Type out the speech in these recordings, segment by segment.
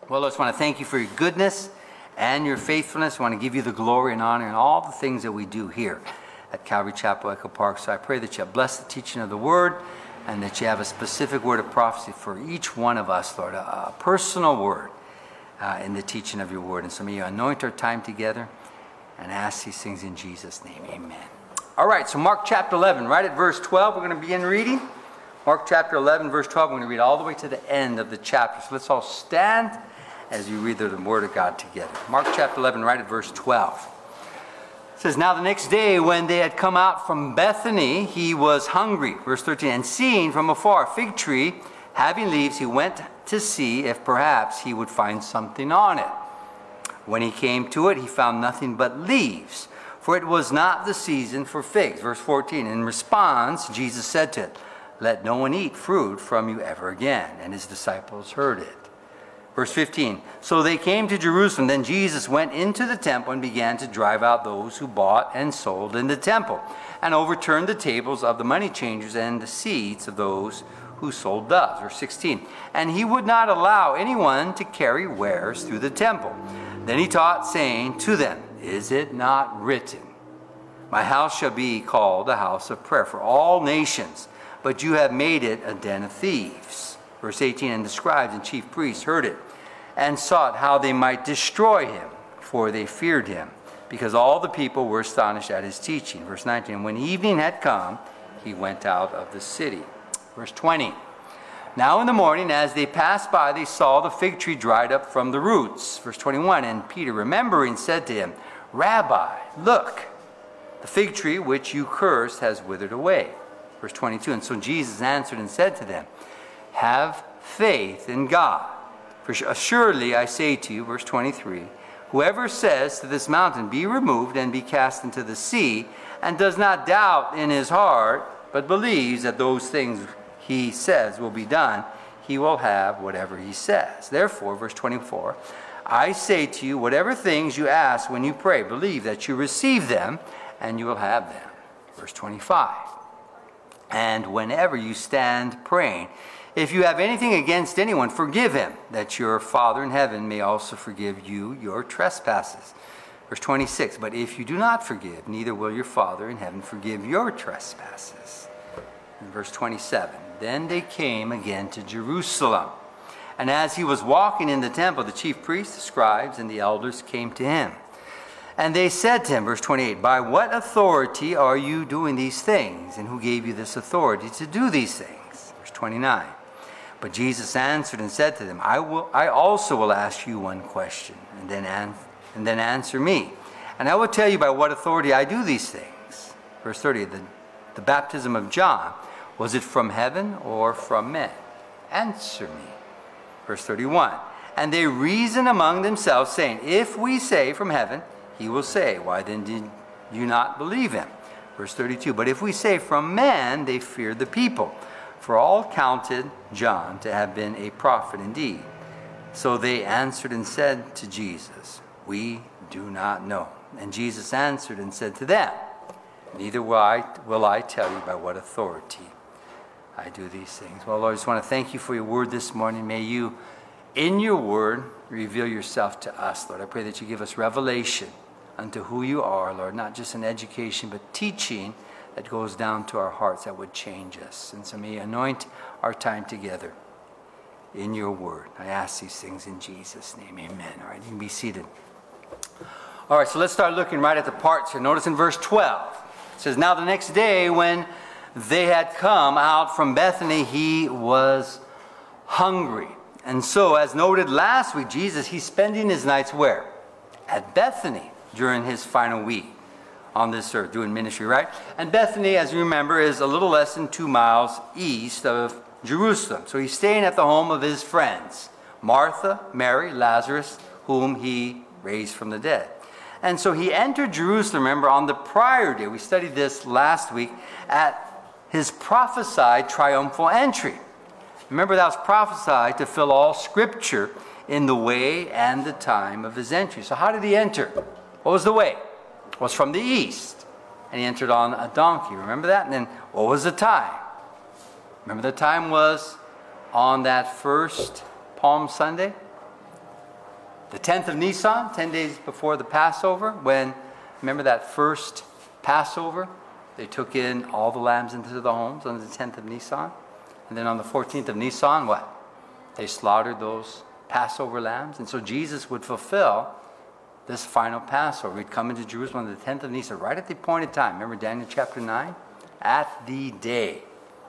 Well, I just want to thank you for your goodness and your faithfulness. I want to give you the glory and honor in all the things that we do here at Calvary Chapel, Echo Park. So I pray that you bless the teaching of the Word and that you have a specific word of prophecy for each one of us, Lord, a personal word in the teaching of your Word. And so may you anoint our time together and ask these things in Jesus' name. Amen. All right, so Mark chapter 11, right at verse 12, we're going to begin reading. Mark chapter 11, verse 12, we're going to read all the way to the end of the chapter. So let's all stand as we read the Word of God together. Mark chapter 11, right at verse 12. It says, "Now the next day when they had come out from Bethany, he was hungry." Verse 13, "And seeing from afar a fig tree having leaves, he went to see if perhaps he would find something on it. When he came to it, he found nothing but leaves, for it was not the season for figs." Verse 14, "In response, Jesus said to it, 'Let no one eat fruit from you ever again.' And his disciples heard it." Verse 15, "So they came to Jerusalem. Then Jesus went into the temple and began to drive out those who bought and sold in the temple, and overturned the tables of the money changers and the seats of those who sold doves." Verse 16, "And he would not allow anyone to carry wares through the temple. Then he taught, saying to them, 'Is it not written, my house shall be called a house of prayer for all nations, but you have made it a den of thieves?' Verse 18, "And the scribes and chief priests heard it, and sought how they might destroy him, for they feared him, because all the people were astonished at his teaching." Verse 19, "And when evening had come, he went out of the city." Verse 20, "Now in the morning, as they passed by, they saw the fig tree dried up from the roots." Verse 21, "And Peter, remembering, said to him, 'Rabbi, look, the fig tree which you cursed has withered away.' Verse 22, "And so Jesus answered and said to them, 'Have faith in God. For assuredly I say to you,'" verse 23, "'whoever says to this mountain, be removed and be cast into the sea, and does not doubt in his heart, but believes that those things he says will be done, he will have whatever he says. Therefore,'" verse 24, "'I say to you, whatever things you ask when you pray, believe that you receive them, and you will have them.'" Verse 25, "And whenever you stand praying, if you have anything against anyone, forgive him, that your Father in heaven may also forgive you your trespasses." Verse 26, "But if you do not forgive, neither will your Father in heaven forgive your trespasses." And verse 27, "Then they came again to Jerusalem. And as he was walking in the temple, the chief priests, the scribes, and the elders came to him. And they said to him," verse 28, "By what authority are you doing these things? And who gave you this authority to do these things?" Verse 29, "But Jesus answered and said to them, I also will ask you one question, and then answer me. And I will tell you by what authority I do these things." Verse 30, the baptism of John, was it from heaven or from men? Answer me." Verse 31, "And they reason among themselves, saying, If we say from heaven, he will say, Why then did you not believe him?" Verse 32, "But if we say from men, they feared the people, for all counted John to have been a prophet indeed. So they answered and said to Jesus, 'We do not know.' And Jesus answered and said to them, 'Neither will I tell you by what authority I do these things.'" Well, Lord, I just want to thank you for your word this morning. May you, in your word, reveal yourself to us, Lord. I pray that you give us revelation unto who you are, Lord, not just an education, but teaching that goes down to our hearts that would change us. And so may you anoint our time together in your word. I ask these things in Jesus' name. Amen. All right, you can be seated. All right, so let's start looking right at the parts here. Notice in verse 12, it says, "Now the next day when they had come out from Bethany, he was hungry." And so, as noted last week, Jesus, he's spending his nights where? At Bethany during his final week on this earth, doing ministry, right? And Bethany, as you remember, is a little less than 2 miles east of Jerusalem. So he's staying at the home of his friends, Martha, Mary, Lazarus, whom he raised from the dead. And so he entered Jerusalem, remember, on the prior day, we studied this last week, at his prophesied triumphal entry. Remember, that was prophesied to fill all Scripture in the way and the time of his entry. So how did he enter? What was the way? It was from the east. And he entered on a donkey. Remember that? And then what was the time? Remember the time was on that first Palm Sunday? The 10th of Nisan, 10 days before the Passover, when, remember that first Passover? They took in all the lambs into the homes on the 10th of Nisan. And then on the 14th of Nisan, what? They slaughtered those Passover lambs. And so Jesus would fulfill this final Passover. He'd come into Jerusalem on the 10th of Nisan, right at the appointed time. Remember Daniel chapter 9? At the day.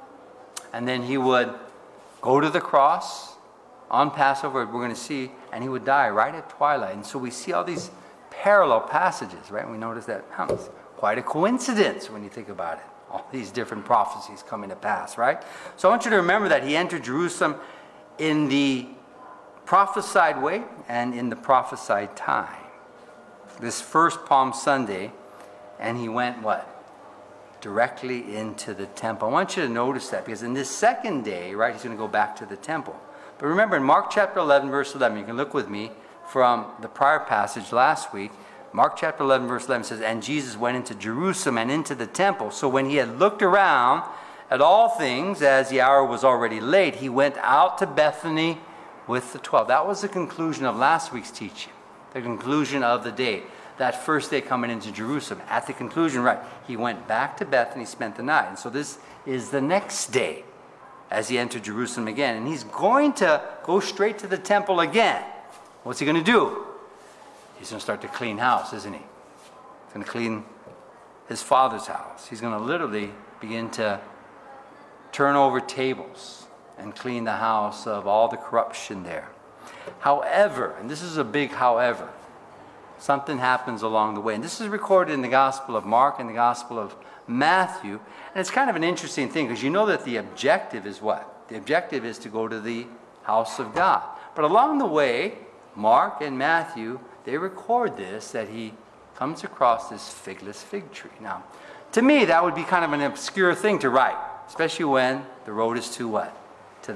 And then he would go to the cross on Passover, we're going to see, and he would die right at twilight. And so we see all these parallel passages, right? And we notice that it's quite a coincidence when you think about it. All these different prophecies coming to pass, right? So I want you to remember that he entered Jerusalem in the prophesied way and in the prophesied time. This first Palm Sunday, and he went what? Directly into the temple. I want you to notice that, because in this second day, right, he's going to go back to the temple. But remember, in Mark chapter 11, verse 11, you can look with me from the prior passage last week. Mark chapter 11, verse 11 says, and Jesus went into Jerusalem and into the temple. So when he had looked around at all things, as the hour was already late, he went out to Bethany with the 12. That was the conclusion of last week's teaching, the conclusion of the day. That first day coming into Jerusalem. At the conclusion, right, he went back to Bethany, spent the night. And so this is the next day as he entered Jerusalem again. And he's going to go straight to the temple again. What's he going to do? He's going to start to clean house, isn't he? He's going to clean his father's house. He's going to literally begin to turn over tables and clean the house of all the corruption there. However, and this is a big however, something happens along the way. And this is recorded in the Gospel of Mark and the Gospel of Matthew. And it's kind of an interesting thing, because you know that the objective is what? The objective is to go to the house of God. But along the way, Mark and Matthew, they record this, that he comes across this figless fig tree. Now, to me, that would be kind of an obscure thing to write, especially when the road is to what? To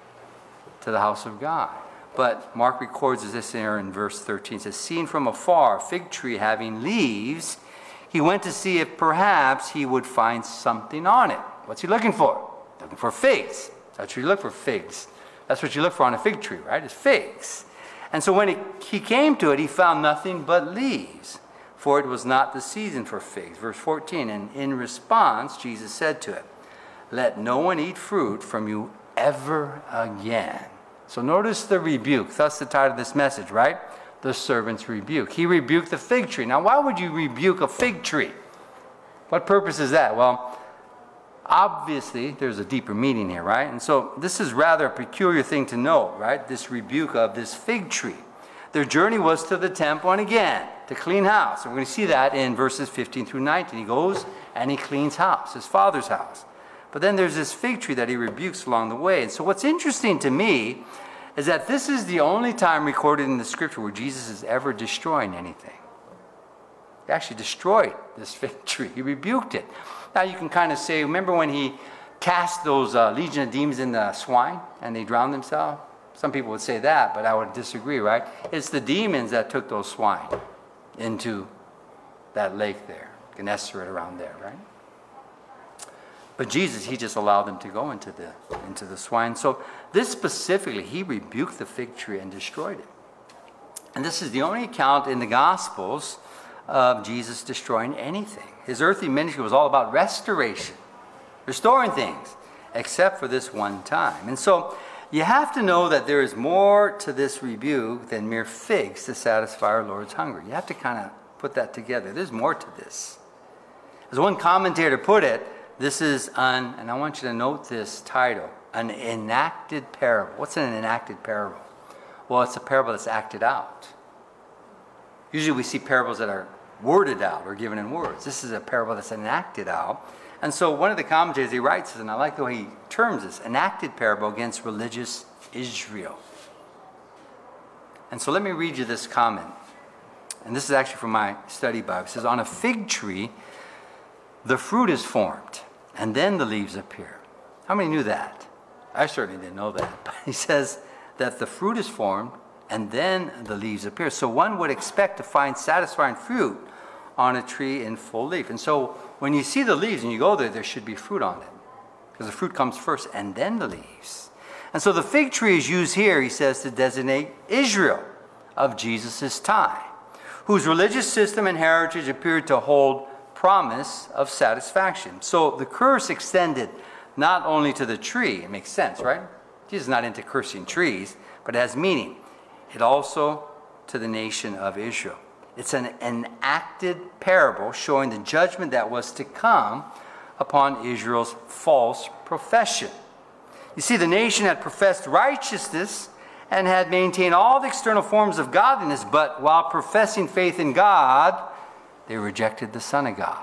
the house of God. But Mark records this here in verse 13. It says, seen from afar, a fig tree having leaves, he went to see if perhaps he would find something on it. What's he looking for? Looking for figs. That's what you look for, figs. That's what you look for on a fig tree, right? It's figs. And so when he came to it, he found nothing but leaves, for it was not the season for figs. Verse 14, and in response, Jesus said to it, let no one eat fruit from you ever again. So notice the rebuke. That's the title of this message, right? The servant's rebuke. He rebuked the fig tree. Now, why would you rebuke a fig tree? What purpose is that? Well, obviously, there's a deeper meaning here, right? And so this is rather a peculiar thing to know, right? This rebuke of this fig tree. Their journey was to the temple and again, to clean house. And we're going to see that in verses 15 through 19. He goes and he cleans house, his father's house. But then there's this fig tree that he rebukes along the way. And so what's interesting to me is that this is the only time recorded in the scripture where Jesus is ever destroying anything. He actually destroyed this fig tree. He rebuked it. Now you can kind of say, remember when he cast those legion of demons in the swine and they drowned themselves? Some people would say that, but I would disagree, right? It's the demons that took those swine into that lake there, Gennesaret around there, right? But Jesus, he just allowed them to go into the swine. So this specifically, he rebuked the fig tree and destroyed it. And this is the only account in the Gospels of Jesus destroying anything. His earthly ministry was all about restoration, restoring things, except for this one time. And so you have to know that there is more to this rebuke than mere figs to satisfy our Lord's hunger. You have to kind of put that together. There's more to this. As one commentator put it, this is and I want you to note this title, an enacted parable. What's an enacted parable? Well, it's a parable that's acted out. Usually we see parables that are worded out or given in words. This is a parable that's enacted out. And so one of the commentators, he writes this, and I like the way he terms this, enacted parable against religious Israel. And so let me read you this comment. And this is actually from my study Bible. It says, on a fig tree, the fruit is formed, and then the leaves appear. How many knew that? I certainly didn't know that. But he says that the fruit is formed, and then the leaves appear. So one would expect to find satisfying fruit on a tree in full leaf. And so when you see the leaves and you go there, there should be fruit on it. Because the fruit comes first, and then the leaves. And so the fig tree is used here, he says, to designate Israel, of Jesus' time, whose religious system and heritage appeared to hold promise of satisfaction. So the curse extended not only to the tree, it makes sense, right? Jesus is not into cursing trees, but it has meaning. It also to the nation of Israel. It's an enacted parable showing the judgment that was to come upon Israel's false profession. You see, the nation had professed righteousness and had maintained all the external forms of godliness, but while professing faith in God, they rejected the Son of God.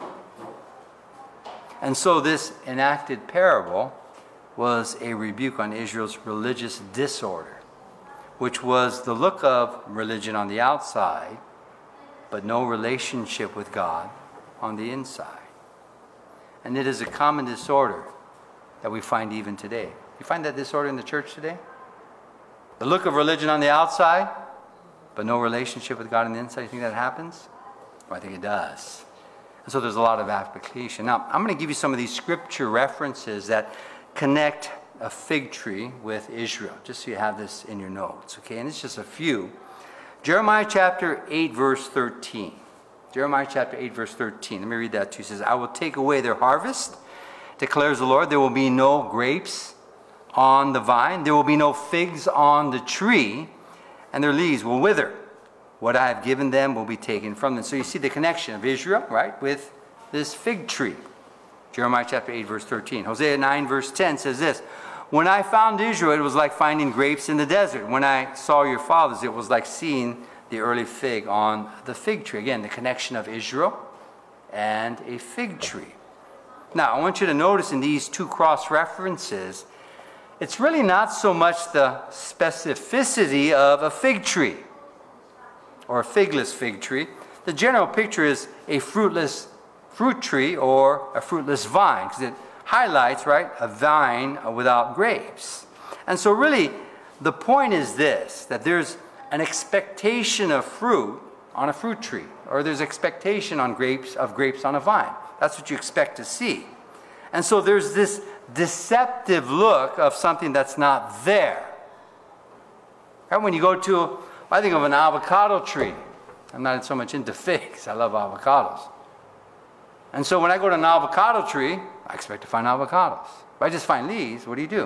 And so this enacted parable was a rebuke on Israel's religious disorder, which was the look of religion on the outside, but no relationship with God on the inside. And it is a common disorder that we find even today. You find that disorder in the church today? The look of religion on the outside, but no relationship with God on the inside. You think that happens? Well, I think it does. And so there's a lot of application. Now, I'm going to give you some of these scripture references that connect a fig tree with Israel, just so you have this in your notes, okay? And it's just a few. Jeremiah chapter 8, verse 13. Jeremiah chapter 8, verse 13. Let me read that to you. It says, I will take away their harvest, declares the Lord. There will be no grapes on the vine. There will be no figs on the tree, and their leaves will wither. What I have given them will be taken from them. So you see the connection of Israel, right, with this fig tree. Jeremiah chapter 8, verse 13. Hosea 9, verse 10 says this, when I found Israel, it was like finding grapes in the desert. When I saw your fathers, it was like seeing the early fig on the fig tree. Again, the connection of Israel and a fig tree. Now, I want you to notice in these two cross-references, it's really not so much the specificity of a fig tree or a figless fig tree. The general picture is a fruitless fruit tree or a fruitless vine, because it highlights, right, a vine without grapes. And so really, the point is this, that there's an expectation of fruit on a fruit tree, or there's expectation on grapes on a vine. That's what you expect to see. And so there's this deceptive look of something that's not there. Right? When you go to, I think of an avocado tree. I'm not so much into figs. I love avocados. And so when I go to an avocado tree, I expect to find avocados. If I just find leaves, what do?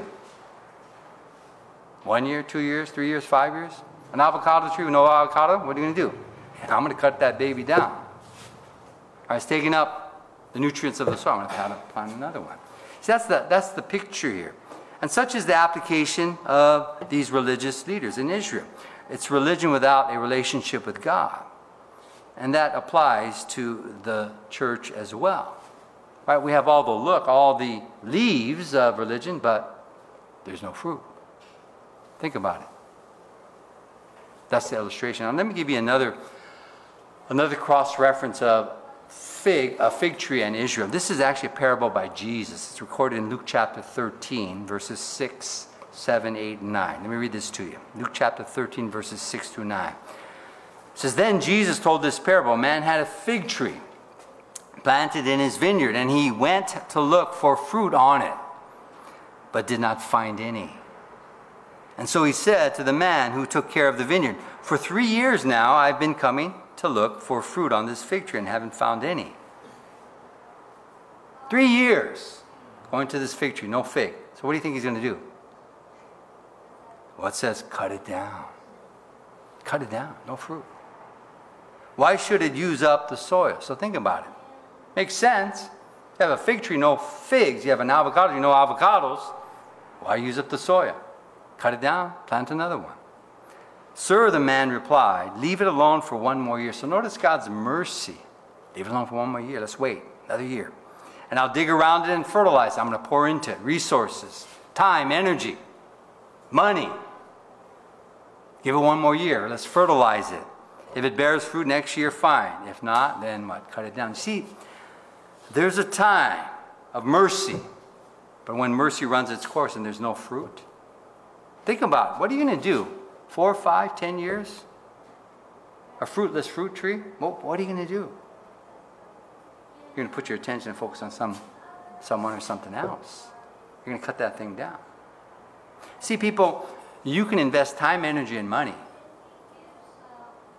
1 year, 2 years, 3 years, 5 years? An avocado tree with no avocado, what are you going to do? I'm going to cut that baby down. It's taking up the nutrients of the soil. I'm going to have to plant another one. See, that's the picture here. And such is the application of these religious leaders in Israel. It's religion without a relationship with God. And that applies to the church as well. Right? We have all the leaves of religion, but there's no fruit. Think about it. That's the illustration. Now, let me give you another cross-reference of a fig tree and Israel. This is actually a parable by Jesus. It's recorded in Luke chapter 13, verses 6, 7, 8, and 9. Let me read this to you. Luke chapter 13, verses 6 through 9. It says, then Jesus told this parable. A man had a fig tree planted in his vineyard, and he went to look for fruit on it, but did not find any. And so he said to the man who took care of the vineyard, for 3 years now I've been coming to look for fruit on this fig tree and haven't found any. 3 years going to this fig tree, no fig. So what do you think he's going to do? Well, it says, cut it down. Cut it down, no fruit. Why should it use up the soil? So think about it. Makes sense. You have a fig tree, no figs. You have an avocado tree, no avocados. Why use up the soil? Cut it down, plant another one. Sir, the man replied, leave it alone for 1 more year. So notice God's mercy. Leave it alone for 1 more year. Let's wait another year. And I'll dig around it and fertilize it. I'm going to pour into it resources, time, energy, money. Give it 1 more year. Let's fertilize it. If it bears fruit next year, fine. If not, then what? Cut it down. See, there's a time of mercy. But when mercy runs its course and there's no fruit, think about it. What are you going to do? 4, 5, 10 years? A fruitless fruit tree? What are you going to do? You're going to put your attention and focus on someone or something else. You're going to cut that thing down. See, people, you can invest time, energy, and money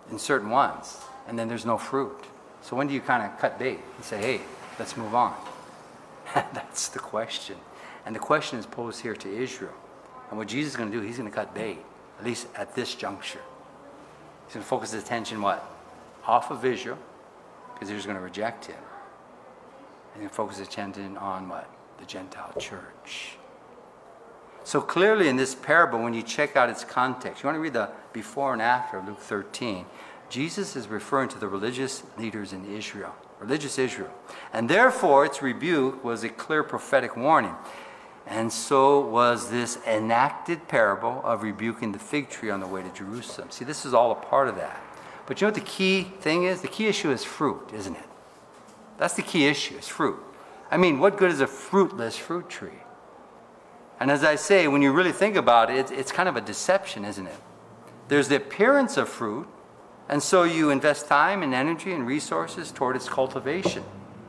in certain ones, and then there's no fruit. So when do you kind of cut bait and say, hey, let's move on? That's the question. And the question is posed here to Israel. And what Jesus is going to do, he's going to cut bait, at least at this juncture. He's going to focus his attention, what? Off of Israel, because Israel's going to reject him. And then focus his attention on what? The Gentile church. So clearly in this parable, when you check out its context, you want to read the before and after of Luke 13, Jesus is referring to the religious leaders in Israel, religious Israel. And therefore, its rebuke was a clear prophetic warning. And so was this enacted parable of rebuking the fig tree on the way to Jerusalem. See, this is all a part of that. But you know what the key thing is? The key issue is fruit, isn't it? That's the key issue, is fruit. I mean, what good is a fruitless fruit tree? And as I say, when you really think about it, it's kind of a deception, isn't it? There's the appearance of fruit, and so you invest time and energy and resources toward its cultivation.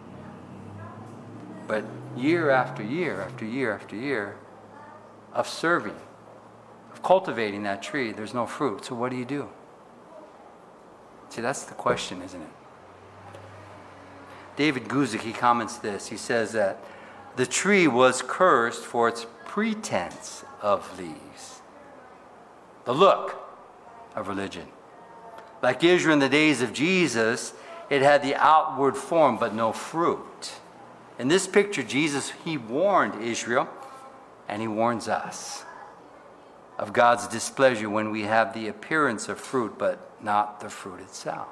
But year after year after year after year of serving, of cultivating that tree, there's no fruit. So what do you do? See, that's the question, isn't it? David Guzik, he comments this. He says that the tree was cursed for its pretense of leaves, the look of religion. Like Israel in the days of Jesus, it had the outward form but no fruit. In this picture, Jesus, he warned Israel, and he warns us of God's displeasure when we have the appearance of fruit but not the fruit itself.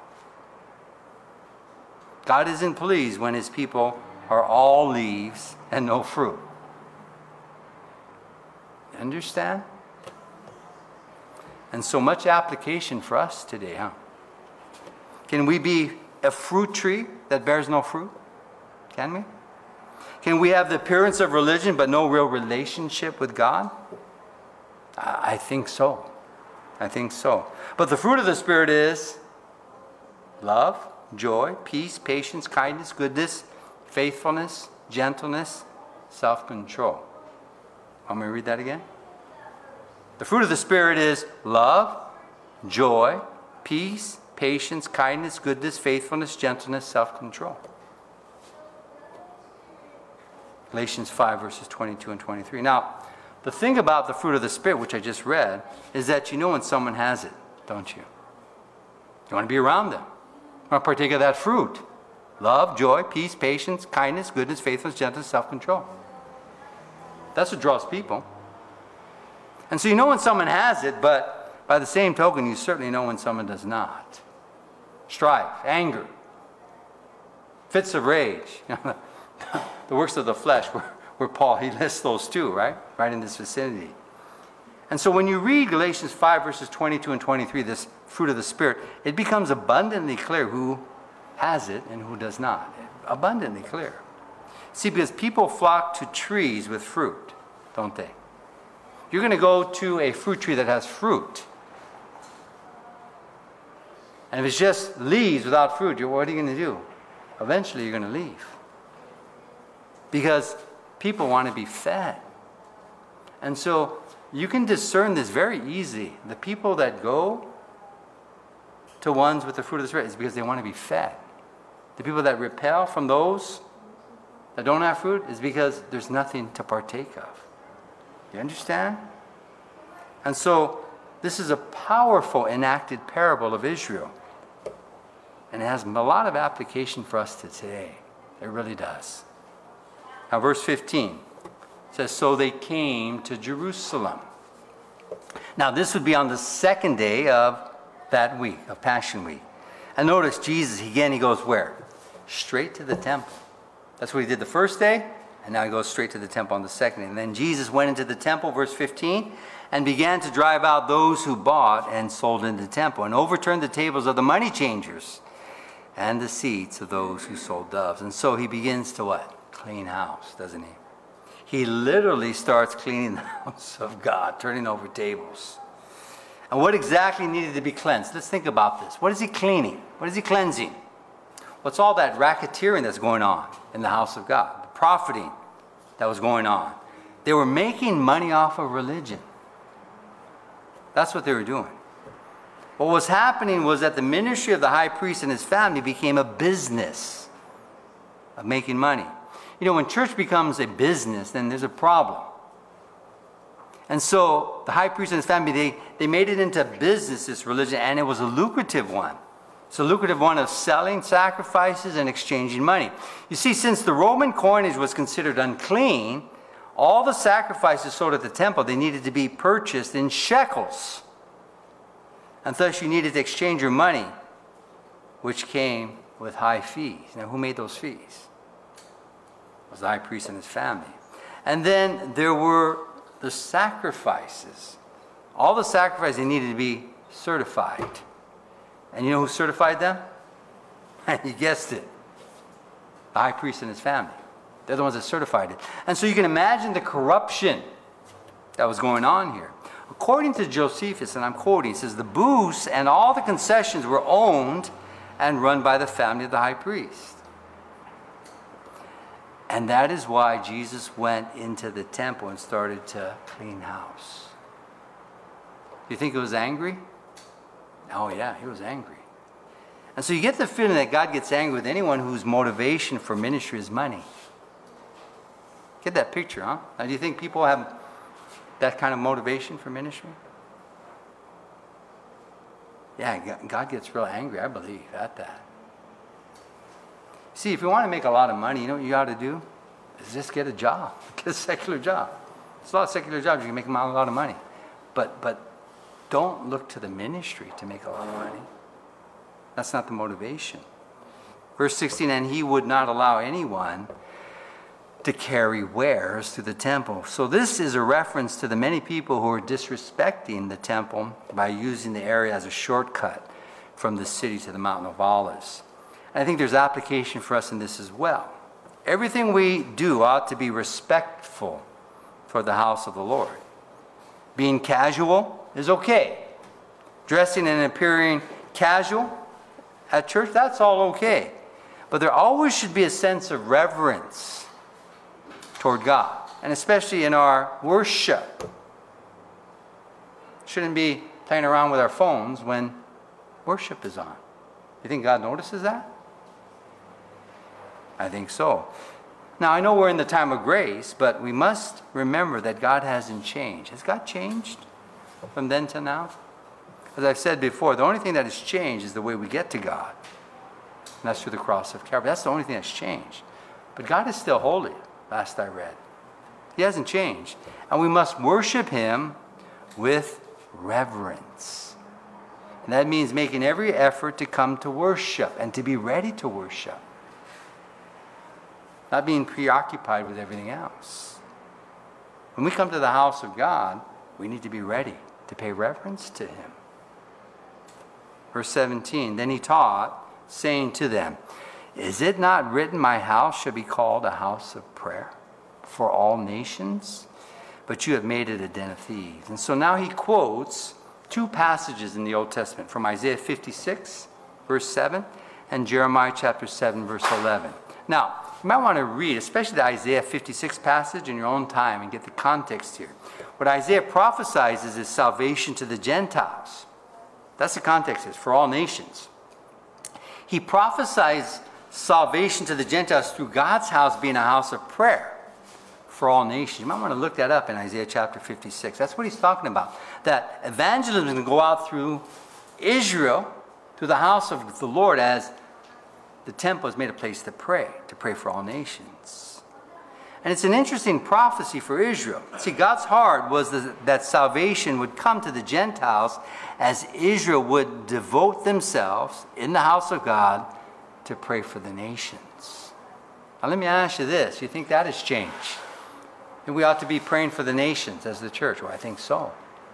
God isn't pleased when his people are all leaves and no fruit. Understand? And so much application for us today, huh? Can we be a fruit tree that bears no fruit? Can we? Can we have the appearance of religion but no real relationship with God? I think so. I think so. But the fruit of the Spirit is love, joy, peace, patience, kindness, goodness, faithfulness, gentleness, self-control. Want me to read that again? The fruit of the Spirit is love, joy, peace, patience, kindness, goodness, faithfulness, gentleness, self-control. Galatians 5, verses 22 and 23. Now, the thing about the fruit of the Spirit, which I just read, is that you know when someone has it, don't you? You want to be around them. You want to partake of that fruit. Love, joy, peace, patience, kindness, goodness, faithfulness, gentleness, self-control. That's what draws people. And so you know when someone has it, but by the same token, you certainly know when someone does not. Strife, anger, fits of rage, the works of the flesh, where Paul, he lists those too, right? Right in this vicinity. And so when you read Galatians 5, verses 22 and 23, this fruit of the Spirit, it becomes abundantly clear who has it and who does not. Abundantly clear. See, because people flock to trees with fruit, don't they? You're going to go to a fruit tree that has fruit. And if it's just leaves without fruit, what are you going to do? Eventually you're going to leave. Because people want to be fed. And so you can discern this very easily. The people that go to ones with the fruit of the Spirit is because they want to be fed. The people that repel from those that don't have fruit is because there's nothing to partake of. You understand? And so this is a powerful enacted parable of Israel. And it has a lot of application for us to today. It really does. Now verse 15 says, so they came to Jerusalem. Now this would be on the second day of that week, of Passion Week. And notice Jesus, again, he goes where? Straight to the temple. That's what he did the first day, and now he goes straight to the temple on the second day. And then Jesus went into the temple, verse 15, and began to drive out those who bought and sold in the temple, and overturned the tables of the money changers and the seats of those who sold doves. And so he begins to what? Clean house, doesn't he? He literally starts cleaning the house of God, turning over tables. And what exactly needed to be cleansed? Let's think about this. What is he cleaning? What is he cleansing? What's all that racketeering that's going on in the house of God? The profiting that was going on. They were making money off of religion. That's what they were doing. What was happening was that the ministry of the high priest and his family became a business of making money. You know, when church becomes a business, then there's a problem. And so the high priest and his family, they made it into business, this religion, and it was a lucrative one. It's a lucrative one of selling sacrifices and exchanging money. You see, since the Roman coinage was considered unclean, all the sacrifices sold at the temple, they needed to be purchased in shekels. And thus you needed to exchange your money, which came with high fees. Now, who made those fees? It was the high priest and his family. And then there were the sacrifices. All the sacrifices, they needed to be certified. And you know who certified them? You guessed it. The high priest and his family. They're the ones that certified it. And so you can imagine the corruption that was going on here. According to Josephus, and I'm quoting, he says, the booths and all the concessions were owned and run by the family of the high priest. And that is why Jesus went into the temple and started to clean house. Do you think he was angry? Oh yeah, he was angry. And so you get the feeling that God gets angry with anyone whose motivation for ministry is money. Get that picture, huh? Now, do you think people have that kind of motivation for ministry? Yeah, God gets real angry, I believe, at that. See, if you want to make a lot of money, you know what you ought to do? Is just get a job. Get a secular job. There's a lot of secular jobs. You can make a lot of money. But don't look to the ministry to make a lot of money. That's not the motivation. Verse 16, and he would not allow anyone to carry wares to the temple. So this is a reference to the many people who are disrespecting the temple by using the area as a shortcut from the city to the Mountain of Olives. And I think there's application for us in this as well. Everything we do ought to be respectful for the house of the Lord. Being casual is okay. Dressing and appearing casual at church, that's all okay. But there always should be a sense of reverence toward God, and especially in our worship. Shouldn't be playing around with our phones when worship is on. You think God notices that? I think so. Now, I know we're in the time of grace, but we must remember that God hasn't changed. Has God changed from then to now? As I've said before, the only thing that has changed is the way we get to God. And that's through the cross of Calvary. That's the only thing that's changed. But God is still holy, last I read. He hasn't changed. And we must worship him with reverence. And that means making every effort to come to worship and to be ready to worship. Not being preoccupied with everything else. When we come to the house of God, we need to be ready to pay reverence to him. Verse 17, then he taught, saying to them, is it not written, my house shall be called a house of prayer for all nations? But you have made it a den of thieves. And so now he quotes two passages in the Old Testament from Isaiah 56, verse 7, and Jeremiah chapter 7, verse 11. Now, you might want to read, especially the Isaiah 56 passage in your own time and get the context here. What Isaiah prophesies is salvation to the Gentiles. That's the context, is for all nations. He prophesies salvation to the Gentiles through God's house being a house of prayer for all nations. You might want to look that up in Isaiah chapter 56. That's what he's talking about. That evangelism is going to go out through Israel, through the house of the Lord, as the temple is made a place to pray for all nations. And it's an interesting prophecy for Israel. See, God's heart was that salvation would come to the Gentiles as Israel would devote themselves in the house of God to pray for the nations. Now let me ask you this. You think that has changed? And we ought to be praying for the nations as the church. Well, I think so.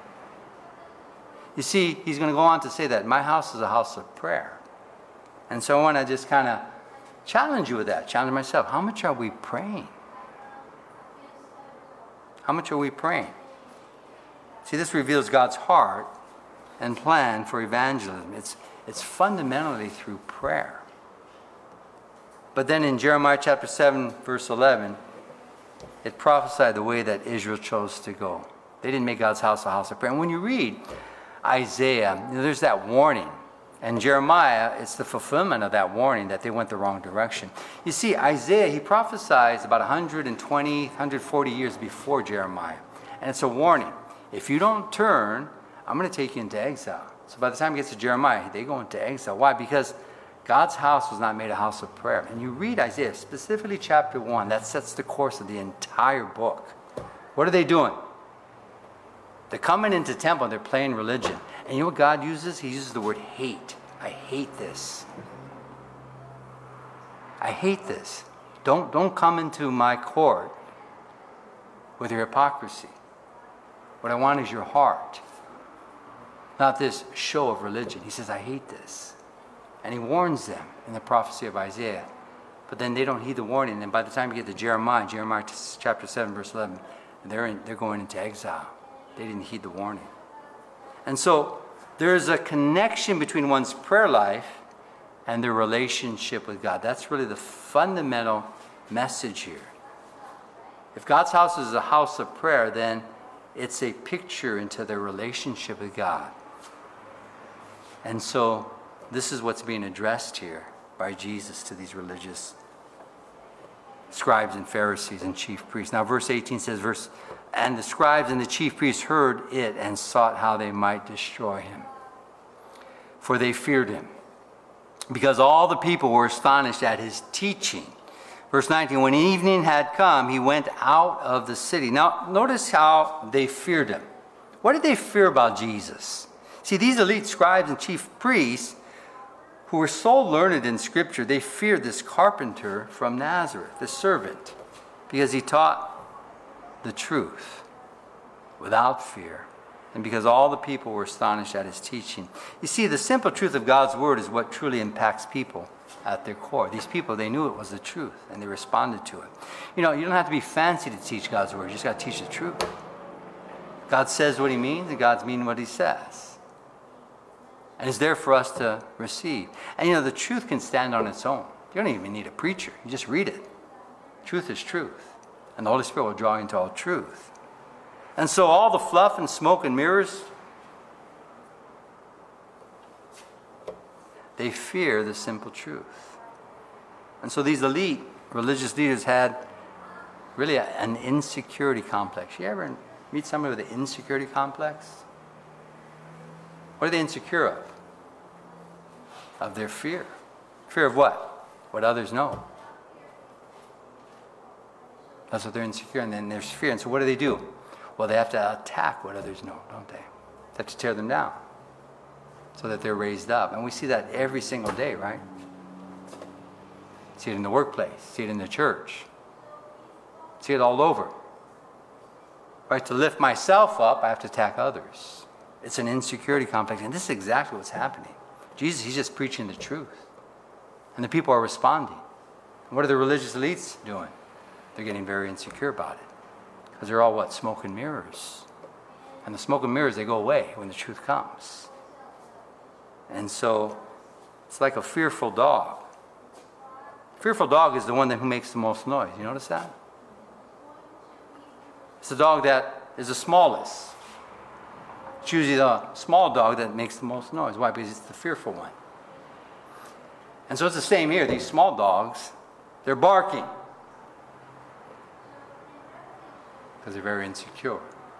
You see, he's going to go on to say that my house is a house of prayer. And so I want to just kind of challenge you with that. Challenge myself. How much are we praying? How much are we praying? See, this reveals God's heart and plan for evangelism. It's fundamentally through prayer. But then in Jeremiah chapter 7, verse 11, it prophesied the way that Israel chose to go. They didn't make God's house a house of prayer. And when you read Isaiah, there's that warning. And Jeremiah, it's the fulfillment of that warning that they went the wrong direction. You see, Isaiah, he prophesies about 120, 140 years before Jeremiah. And it's a warning. If you don't turn, I'm going to take you into exile. So by the time it gets to Jeremiah, they go into exile. Why? Because God's house was not made a house of prayer. And you read Isaiah, specifically chapter 1, that sets the course of the entire book. What are they doing? They're coming into temple and they're playing religion. And you know what God uses? He uses the word hate. I hate this. I hate this. Don't come into my court with your hypocrisy. What I want is your heart, not this show of religion. He says, I hate this. And he warns them in the prophecy of Isaiah. But then they don't heed the warning. And by the time you get to Jeremiah chapter 7, verse 11, they're going into exile. They didn't heed the warning. And so there's a connection between one's prayer life and their relationship with God. That's really the fundamental message here. If God's house is a house of prayer, then it's a picture into their relationship with God. And so this is what's being addressed here by Jesus to these religious scribes and Pharisees and chief priests. Now verse 18 says, and the scribes and the chief priests heard it and sought how they might destroy him. For they feared him, because all the people were astonished at his teaching. Verse 19, when evening had come, he went out of the city. Now notice how they feared him. What did they fear about Jesus? See, these elite scribes and chief priests who were so learned in Scripture, they feared this carpenter from Nazareth, this servant, because he taught the truth without fear, and because all the people were astonished at his teaching. You see, the simple truth of God's word is what truly impacts people at their core. These people, they knew it was the truth, and they responded to it. You don't have to be fancy to teach God's word. You just got to teach the truth. God says what he means, and God's meaning what he says. And it's there for us to receive. And the truth can stand on its own. You don't even need a preacher. You just read it. Truth is truth. And the Holy Spirit will draw you into all truth. And so all the fluff and smoke and mirrors, they fear the simple truth. And so these elite religious leaders had really an insecurity complex. You ever meet somebody with an insecurity complex? What are they insecure of? Of their fear. Fear of what? What others know. That's what they're insecure, and then there's fear. And so what do? Well, they have to attack what others know, don't they? They have to tear them down so that they're raised up. And we see that every single day, right? See it in the workplace. See it in the church. See it all over. Right? To lift myself up, I have to attack others. It's an insecurity complex, and this is exactly what's happening. Jesus, he's just preaching the truth. And the people are responding. And what are the religious elites doing? They're getting very insecure about it. Because they're all what? Smoke and mirrors. And the smoke and mirrors, they go away when the truth comes. And so it's like a fearful dog. Fearful dog is the one who makes the most noise. You notice that? It's the dog that is the smallest. It's usually the small dog that makes the most noise. Why? Because it's the fearful one. And so it's the same here. These small dogs, they're barking. Because they're very insecure.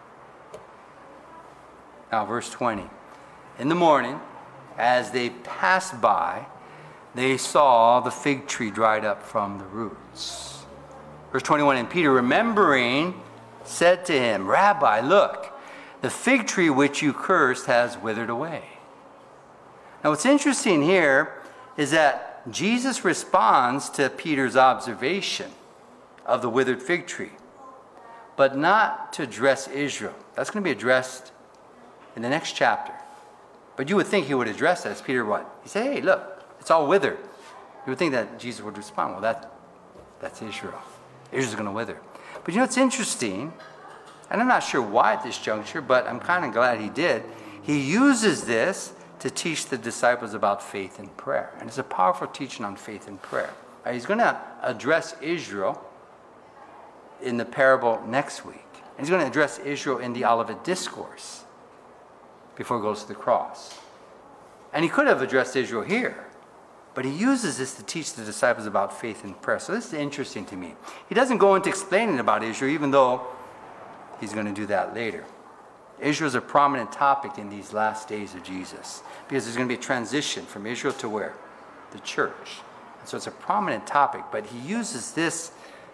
Now, verse 20. In the morning, as they passed by, they saw the fig tree dried up from the roots. Verse 21, and Peter, remembering, said to him, Rabbi, look, the fig tree which you cursed has withered away. Now, what's interesting here is that Jesus responds to Peter's observation of the withered fig tree, but not to address Israel. That's going to be addressed in the next chapter. But you would think he would address that. As Peter what? He said, hey, look, it's all withered. You would think that Jesus would respond, well, that's Israel. Israel's going to wither. But what's interesting, and I'm not sure why at this juncture, but I'm kind of glad he did. He uses this to teach the disciples about faith and prayer. And it's a powerful teaching on faith and prayer. He's going to address Israel in the parable next week. And he's going to address Israel in the Olivet Discourse. before he goes to the cross. And he could have addressed Israel here, but he uses this to teach the disciples about faith and prayer. So this is interesting to me. He doesn't go into explaining about Israel, even though he's going to do that later. Israel is a prominent topic in these last days of Jesus, because there's going to be a transition from Israel to where? The church. And so it's a prominent topic, but he uses this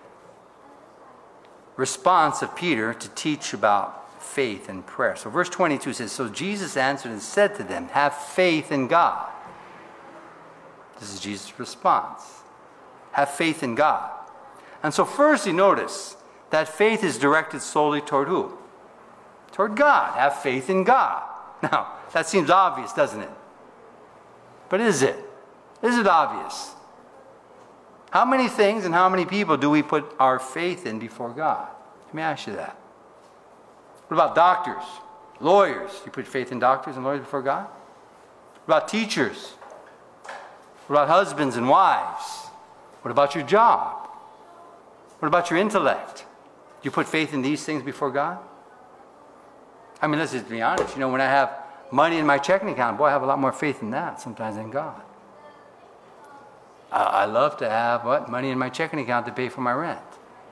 response of Peter to teach about faith and prayer. So verse 22 says, so Jesus answered and said to them, have faith in God. This is Jesus' response. Have faith in God. And so first you notice that faith is directed solely toward who? Toward God. Have faith in God. Now, that seems obvious, doesn't it? But is it? Is it obvious? How many things and how many people do we put our faith in before God? Let me ask you that. What about doctors, lawyers? Do you put faith in doctors and lawyers before God? What about teachers? What about husbands and wives? What about your job? What about your intellect? Do you put faith in these things before God? I mean, let's just be honest. You know, when I have money in my checking account, boy, I have a lot more faith in that sometimes than God. I love to have money in my checking account to pay for my rent.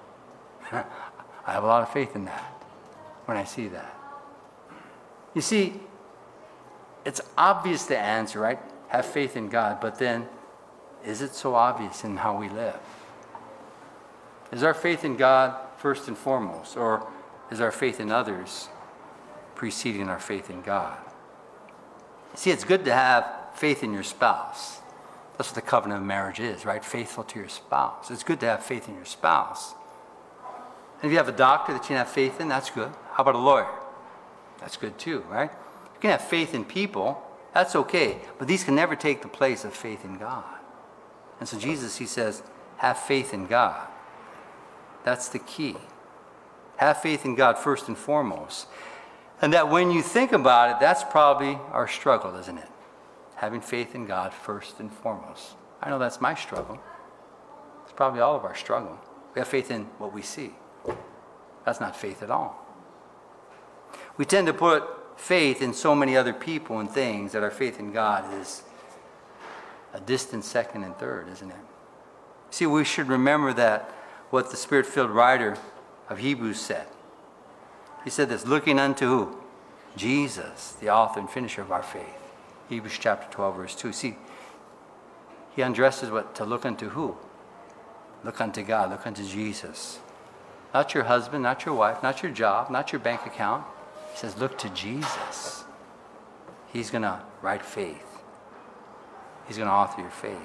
I have a lot of faith in that when I see that. You see, it's obvious the answer, right? Have faith in God, but then is it so obvious in how we live? Is our faith in God first and foremost, or is our faith in others preceding our faith in God? See, it's good to have faith in your spouse. That's what the covenant of marriage is, right? Faithful to your spouse. It's good to have faith in your spouse. And if you have a doctor that you can have faith in, that's good. How about a lawyer? That's good too, right? You can have faith in people. That's okay. But these can never take the place of faith in God. And so Jesus, he says, have faith in God. That's the key. Have faith in God first and foremost. And that when you think about it, that's probably our struggle, isn't it? Having faith in God first and foremost. I know that's my struggle. It's probably all of our struggle. We have faith in what we see. That's not faith at all. We tend to put faith in so many other people and things that our faith in God is a distant second and third, isn't it? See, we should remember that what the Spirit-filled writer of Hebrews said. He said this, looking unto who? Jesus, the author and finisher of our faith. Hebrews chapter 12, verse 2. See, he undresses what? To look unto who? Look unto God, look unto Jesus. Not your husband, not your wife, not your job, not your bank account. He says, look to Jesus. He's going to write faith. He's going to author your faith.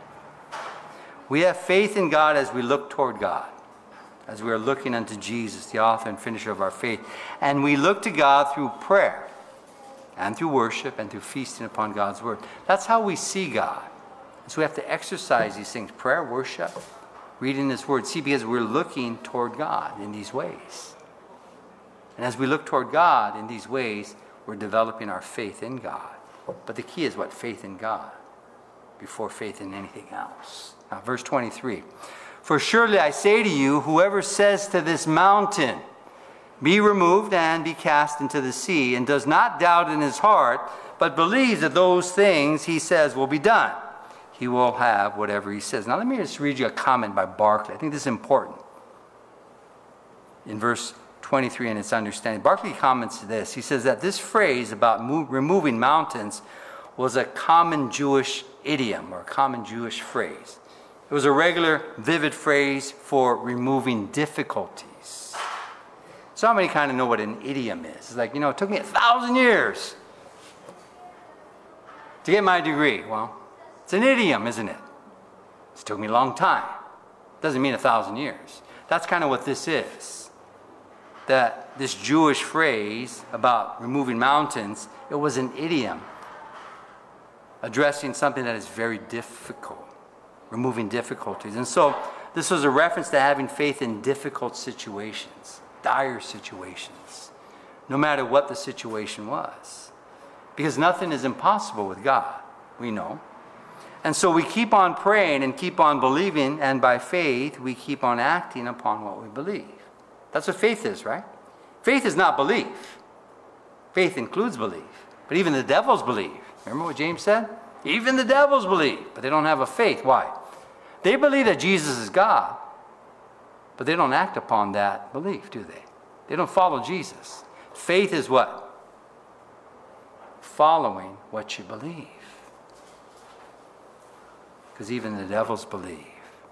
We have faith in God as we look toward God, as we are looking unto Jesus, the author and finisher of our faith. And we look to God through prayer and through worship and through feasting upon God's word. That's how we see God. So we have to exercise these things, prayer, worship, reading his word. See, because we're looking toward God in these ways. And as we look toward God in these ways, we're developing our faith in God. But the key is what? Faith in God before faith in anything else. Now, verse 23. For surely I say to you, whoever says to this mountain, be removed and be cast into the sea, and does not doubt in his heart, but believes that those things he says will be done, he will have whatever he says. Now let me just read you a comment by Barclay. I think this is important. In verse 23 and its understanding, Barclay comments this. He says that this phrase about removing mountains was a common Jewish idiom or a common Jewish phrase. It was a regular, vivid phrase for removing difficulties. So how many kind of know what an idiom is? It's like, it took me 1,000 years to get my degree. Well, it's an idiom, isn't it? It took me a long time. Doesn't mean 1,000 years. That's kind of what this is. That this Jewish phrase about removing mountains, it was an idiom addressing something that is very difficult, removing difficulties. And so this was a reference to having faith in difficult situations, dire situations, no matter what the situation was. Because nothing is impossible with God, we know. And so we keep on praying and keep on believing, and by faith we keep on acting upon what we believe. That's what faith is, right? Faith is not belief. Faith includes belief. But even the devils believe. Remember what James said? Even the devils believe, but they don't have a faith. Why? They believe that Jesus is God, but they don't act upon that belief, do they? They don't follow Jesus. Faith is what? Following what you believe. Because even the devils believe.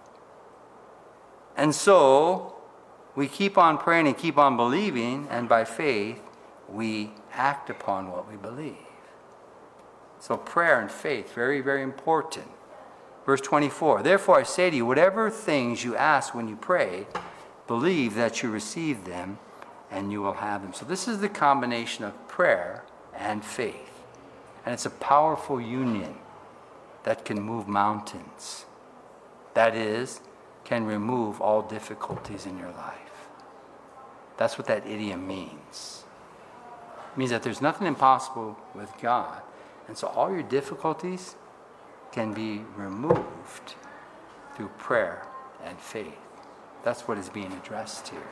And so, we keep on praying and keep on believing, and by faith, we act upon what we believe. So prayer and faith, very, very important. Verse 24, therefore I say to you, whatever things you ask when you pray, believe that you receive them, and you will have them. So this is the combination of prayer and faith. And it's a powerful union that can move mountains. That is, can remove all difficulties in your life. That's what that idiom means. It means that there's nothing impossible with God. And so all your difficulties can be removed through prayer and faith. That's what is being addressed here.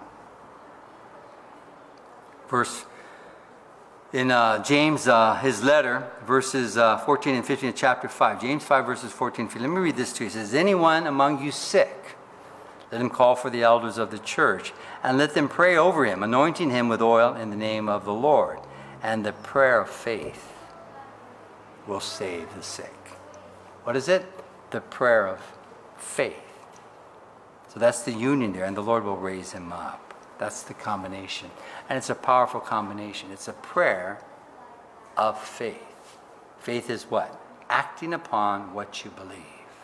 Verse in James, his letter, verses 14 and 15 of chapter 5. James 5, verses 14 and 15. Let me read this to you. It says, is anyone among you sick? Let him call for the elders of the church, and let them pray over him, anointing him with oil in the name of the Lord. And the prayer of faith will save the sick. What is it? The prayer of faith. So that's the union there, and the Lord will raise him up. That's the combination. And it's a powerful combination. It's a prayer of faith. Faith is what? Acting upon what you believe.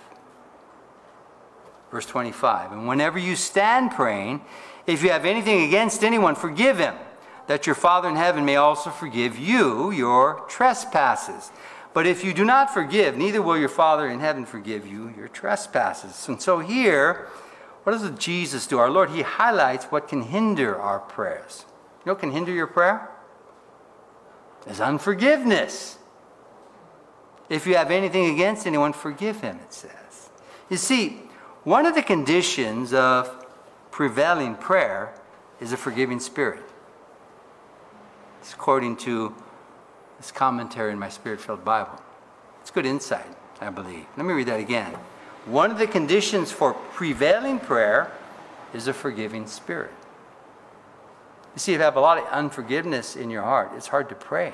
Verse 25, and whenever you stand praying, if you have anything against anyone, forgive him, that your Father in heaven may also forgive you your trespasses. But if you do not forgive, neither will your Father in heaven forgive you your trespasses. And so here, what does Jesus do? Our Lord, he highlights what can hinder our prayers. You know what can hinder your prayer? Is unforgiveness. If you have anything against anyone, forgive him, it says. You see, one of the conditions of prevailing prayer is a forgiving spirit. It's according to this commentary in my Spirit-filled Bible. It's good insight, I believe. Let me read that again. One of the conditions for prevailing prayer is a forgiving spirit. You see, if you have a lot of unforgiveness in your heart, it's hard to pray.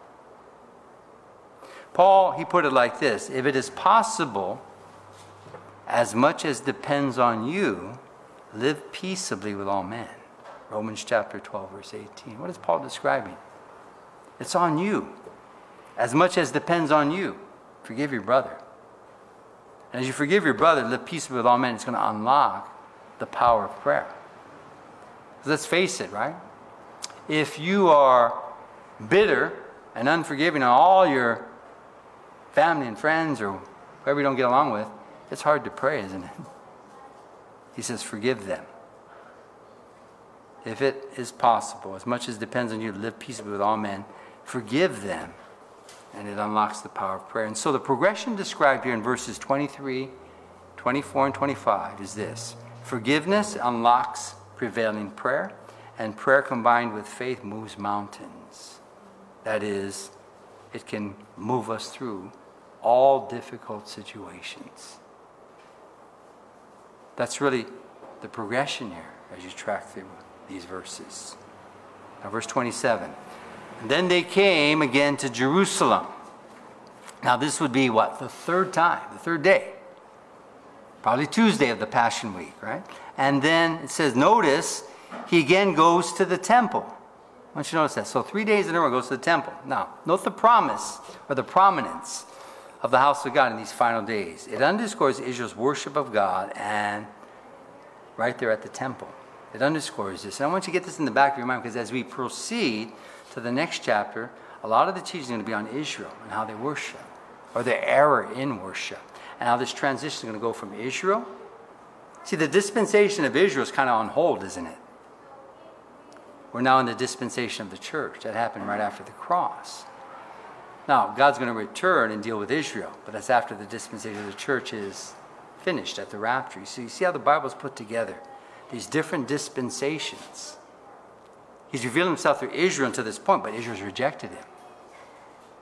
Paul, he put it like this, if it is possible, as much as depends on you, live peaceably with all men. Romans chapter 12, verse 18. What is Paul describing? It's on you. As much as depends on you, forgive your brother. And as you forgive your brother, live peaceably with all men, it's going to unlock the power of prayer. Let's face it, right? If you are bitter and unforgiving on all your family and friends or whoever you don't get along with, it's hard to pray, isn't it? He says, forgive them. If it is possible, as much as depends on you, to live peaceably with all men, forgive them, and it unlocks the power of prayer. And so the progression described here in verses 23, 24, and 25 is this. Forgiveness unlocks prevailing prayer, and prayer combined with faith moves mountains. That is, it can move us through all difficult situations. That's really the progression here as you track through these verses. Now, verse 27. And then they came again to Jerusalem. Now, this would be what? The third time, the third day. Probably Tuesday of the Passion Week, right? And then it says, notice, he again goes to the temple. I want you to notice that. So 3 days in a row goes to the temple. Now, note the promise or the prominence of the house of God in these final days. It underscores Israel's worship of God and right there at the temple. It underscores this. And I want you to get this in the back of your mind because as we proceed to the next chapter, a lot of the teaching is going to be on Israel and how they worship or their error in worship and how this transition is going to go from Israel. See, the dispensation of Israel is kind of on hold, isn't it? We're now in the dispensation of the church. That happened right after the cross. Now, God's going to return and deal with Israel, but that's after the dispensation of the church is finished at the rapture. So you see how the Bible is put together. These different dispensations. He's revealed himself through Israel until this point, but Israel's rejected him.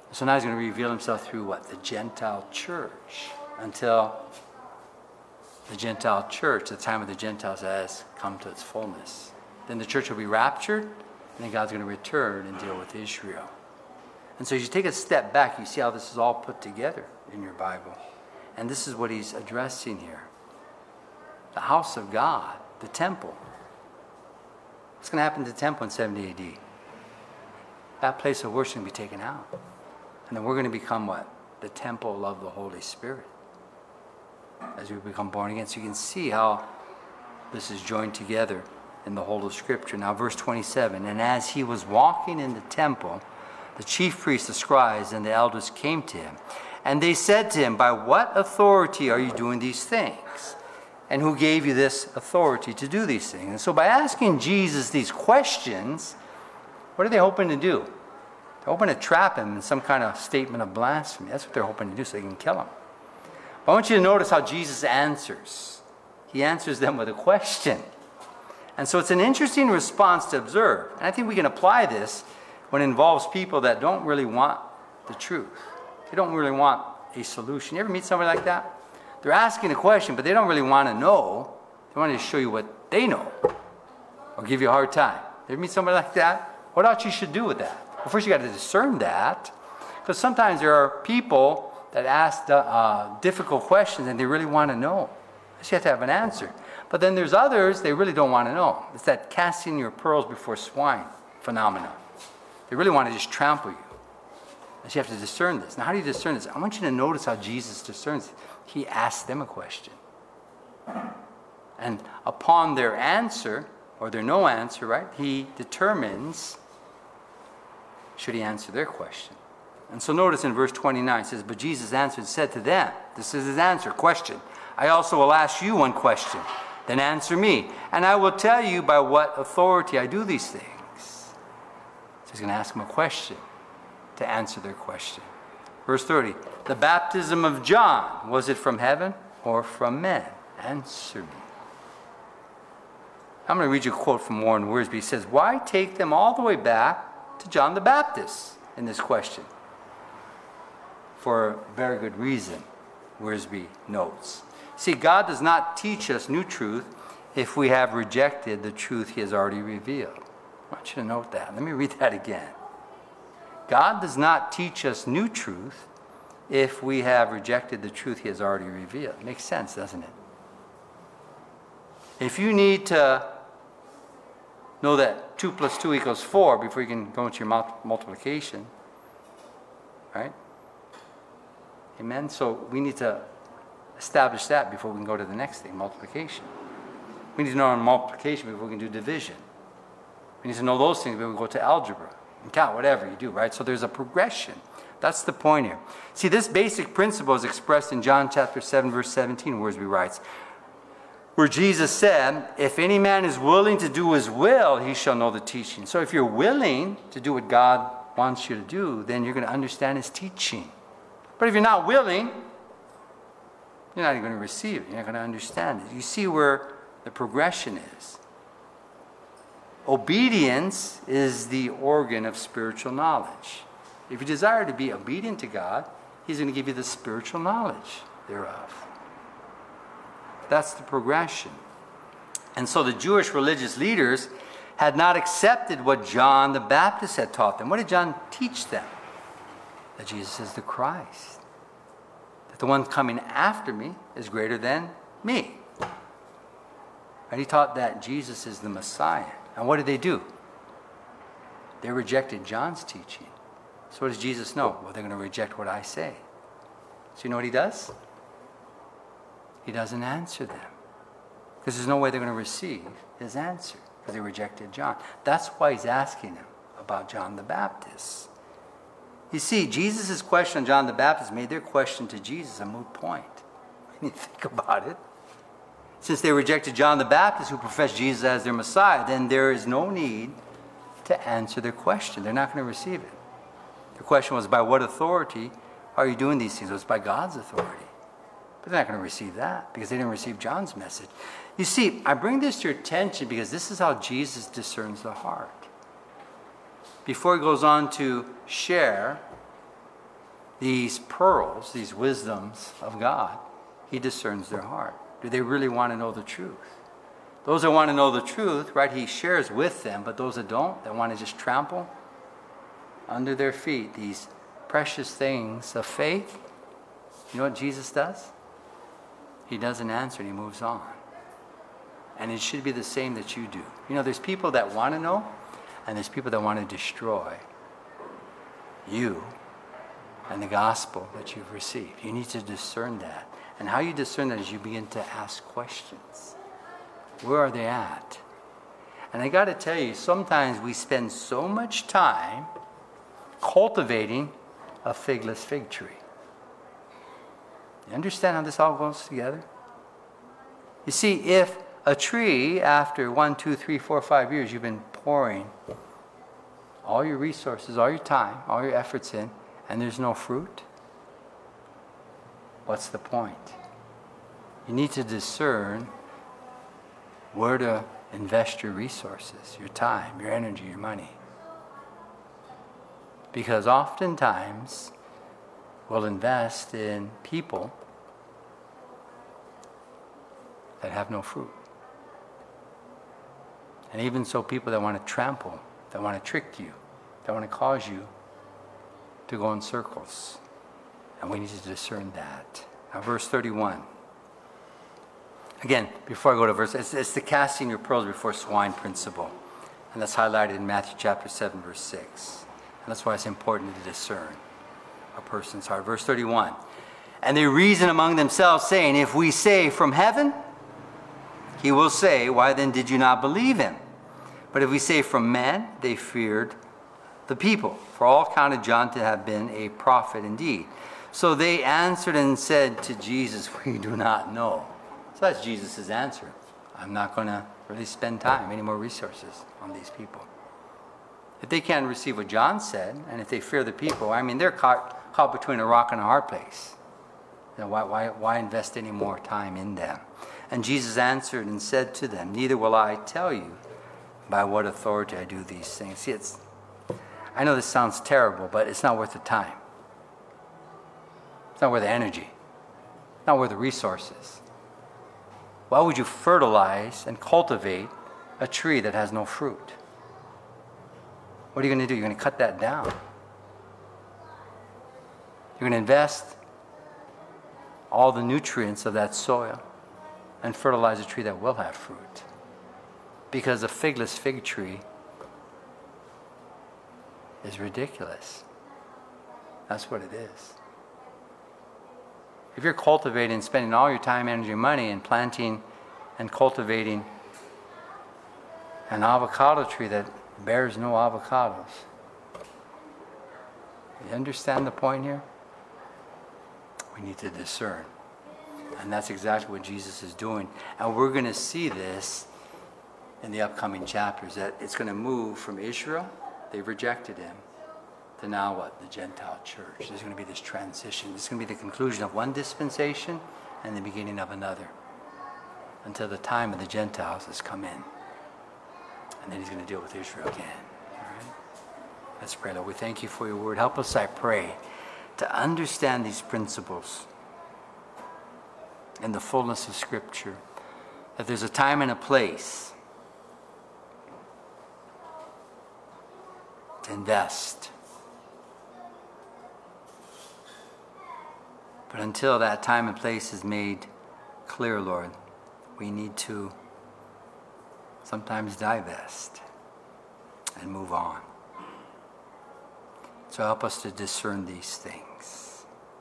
So now he's going to reveal himself through what? The Gentile church. Until the Gentile church, the time of the Gentiles has come to its fullness. Then the church will be raptured, and then God's going to return and deal with Israel. And so as you take a step back, you see how this is all put together in your Bible. And this is what he's addressing here. The house of God, the temple. What's going to happen to the temple in 70 AD? That place of worship will be taken out. And then we're going to become what? The temple of the Holy Spirit. As we become born again. So you can see how this is joined together in the whole of Scripture. Now verse 27, and as he was walking in the temple, the chief priests, the scribes, and the elders came to him. And they said to him, by what authority are you doing these things? And who gave you this authority to do these things? And so by asking Jesus these questions, what are they hoping to do? They're hoping to trap him in some kind of statement of blasphemy. That's what they're hoping to do, so they can kill him. But I want you to notice how Jesus answers. He answers them with a question. And so it's an interesting response to observe. And I think we can apply this when it involves people that don't really want the truth. They don't really want a solution. You ever meet somebody like that? They're asking a question, but they don't really want to know. They want to show you what they know or give you a hard time. You ever meet somebody like that? What else you should do with that? Well, first you got to discern that, because sometimes there are people that ask difficult questions and they really want to know. So you have to have an answer. But then there's others, they really don't want to know. It's that casting your pearls before swine phenomenon. They really want to just trample you. So you have to discern this. Now, how do you discern this? I want you to notice how Jesus discerns it. He asks them a question. And upon their answer, or their no answer, right, he determines should he answer their question. And so notice in verse 29, it says, but Jesus answered and said to them, this is his answer, question. I also will ask you one question, then answer me, and I will tell you by what authority I do these things. So he's going to ask them a question to answer their question. Verse 30, the baptism of John, was it from heaven or from men? Answer me. I'm going to read you a quote from Warren Wiersbe. He says, why take them all the way back to John the Baptist in this question? For a very good reason, Wiersbe notes. See, God does not teach us new truth if we have rejected the truth he has already revealed. I want you to note that. Let me read that again. God does not teach us new truth if we have rejected the truth he has already revealed. Makes sense, doesn't it? If you need to know that 2 + 2 = 4 before you can go into your multiplication, right? Amen? So we need to establish that before we can go to the next thing, multiplication. We need to know multiplication before we can do division. We need to know those things before we go to algebra and count, whatever you do, right? So there's a progression. That's the point here. See, this basic principle is expressed in John chapter 7, verse 17, Wiersbe writes, where Jesus said, if any man is willing to do his will, he shall know the teaching. So if you're willing to do what God wants you to do, then you're going to understand his teaching. But if you're not willing, you're not even going to receive it. You're not going to understand it. You see where the progression is. Obedience is the organ of spiritual knowledge. If you desire to be obedient to God, he's going to give you the spiritual knowledge thereof. That's the progression. And so the Jewish religious leaders had not accepted what John the Baptist had taught them. What did John teach them? That Jesus is the Christ. That the one coming after me is greater than me. And he taught that Jesus is the Messiah. And what did they do? They rejected John's teaching. So what does Jesus know? Well, they're going to reject what I say. So you know what he does? He doesn't answer them. Because there's no way they're going to receive his answer. Because they rejected John. That's why he's asking them about John the Baptist. You see, Jesus' question on John the Baptist made their question to Jesus a moot point. When you think about it. Since they rejected John the Baptist, who professed Jesus as their Messiah, then there is no need to answer their question. They're not going to receive it. The question was, by what authority are you doing these things? It was by God's authority. But they're not going to receive that because they didn't receive John's message. You see, I bring this to your attention because this is how Jesus discerns the heart. Before he goes on to share these pearls, these wisdoms of God, he discerns their heart. Do they really want to know the truth? Those that want to know the truth, right, he shares with them, but those that don't, that want to just trample under their feet these precious things of faith, you know what Jesus does? He doesn't answer and he moves on. And it should be the same that you do. You know, there's people that want to know, and there's people that want to destroy you and the gospel that you've received. You need to discern that. And how you discern that is you begin to ask questions. Where are they at? And I got to tell you, sometimes we spend so much time cultivating a figless fig tree. You understand how this all goes together? You see, if a tree, after 1, 2, 3, 4, 5 years, you've been pouring all your resources, all your time, all your efforts in, and there's no fruit, what's the point? You need to discern where to invest your resources, your time, your energy, your money. Because oftentimes we'll invest in people that have no fruit. And even so, people that want to trample, that want to trick you, that want to cause you to go in circles. And we need to discern that. Now, verse 31. Again, before I go to verse, it's the casting your pearls before swine principle. And that's highlighted in Matthew chapter 7, verse 6. And that's why it's important to discern a person's heart. Verse 31. And they reason among themselves, saying, if we say from heaven, he will say, why then did you not believe him? But if we say from men, they feared the people. For all counted John to have been a prophet indeed. So they answered and said to Jesus, we do not know. So that's Jesus' answer. I'm not going to really spend time, any more resources on these people. If they can't receive what John said, and if they fear the people, I mean, they're caught between a rock and a hard place. You know, why invest any more time in them? And Jesus answered and said to them, neither will I tell you by what authority I do these things. See, I know this sounds terrible, but it's not worth the time. It's not worth the energy. It's not worth the resources. Why would you fertilize and cultivate a tree that has no fruit? What are you going to do? You're going to cut that down. You're going to invest all the nutrients of that soil and fertilize a tree that will have fruit. Because a figless fig tree is ridiculous. That's what it is. If you're cultivating, spending all your time, energy, money and planting and cultivating an avocado tree that bears no avocados, you understand the point here? We need to discern. And that's exactly what Jesus is doing. And we're going to see this in the upcoming chapters, that it's going to move from Israel, they've rejected him, to now what? The Gentile church. There's going to be this transition. This is going to be the conclusion of one dispensation and the beginning of another, until the time of the Gentiles has come in. And then he's going to deal with Israel again. All right? Let's pray, Lord. We thank you for your word. Help us, I pray, to understand these principles in the fullness of Scripture. That there's a time and a place to invest. But until that time and place is made clear, Lord, we need to sometimes divest and move on. So help us to discern these things.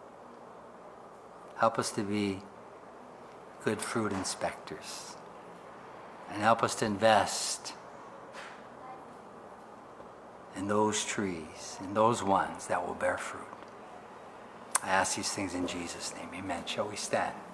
Help us to be good fruit inspectors. And help us to invest in those trees, in those ones that will bear fruit. I ask these things in Jesus' name. Amen. Shall we stand?